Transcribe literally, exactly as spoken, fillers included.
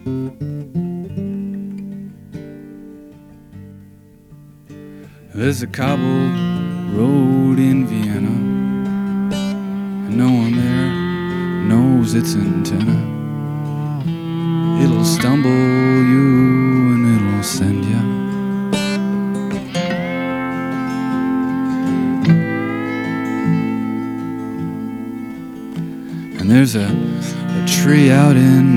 There's a cobbled road in Vienna, and no one there knows its antenna. It'll stumble you and it'll send ya. And there's a, a tree out in